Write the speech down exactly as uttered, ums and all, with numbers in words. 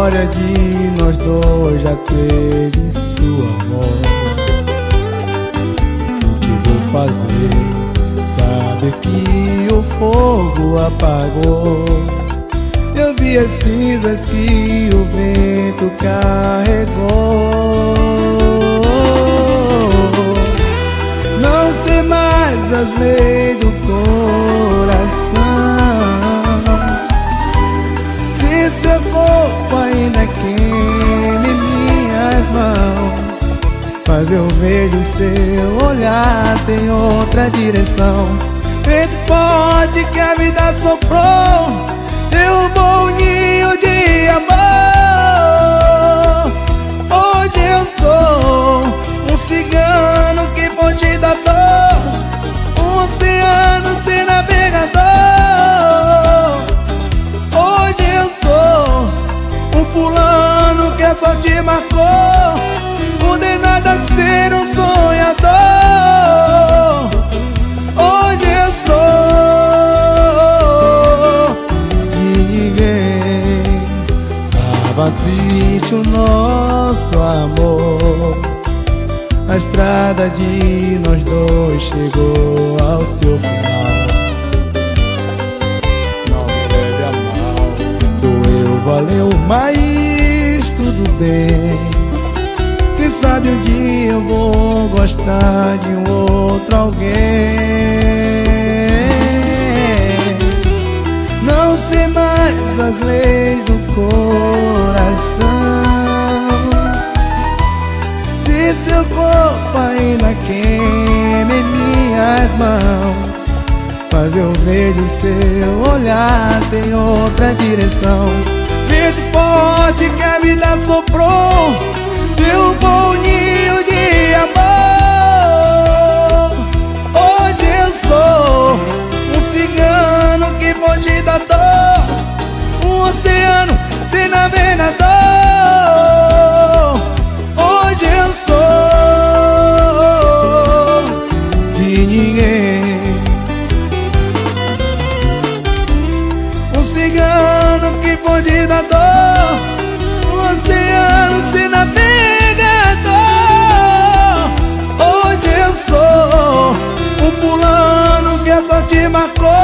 história de nós dois já teve sua morte. O que vou fazer? Sabe que o fogo apagou. Eu vi as cinzas que o vento carregou. Não sei mais as leis do coração. Se seu corpo ainda queima em minhas mãos, mas eu vejo seu olhar tem outra direção. Vento forte que a vida soprou, derrubou um ninho de amor. Hoje eu sou um cigano que foge da dor, um oceano sem navegador. Hoje eu sou um fulano que só te marcou, condenado a ser um sonhador. Hoje eu sou de ninguém. Tava triste o nosso amor, a estrada de nós dois chegou ao seu final. Não me leve a mal, doeu, valeu, mas tudo bem. Quem sabe um dia eu vou gostar de um outro alguém. Não sei mais as leis do coração. Se seu corpo ainda queima em minhas mãos, mas eu vejo seu olhar tem outra direção. Vento forte que a vida soprou, derrubou um ninho de amor. Hoje eu sou um cigano que foge da dor, um oceano sem navegador. Hoje eu sou de ninguém, um cigano que foge da dor, um oceano sem navegador. Hoje eu sou um fulano que só te marcou,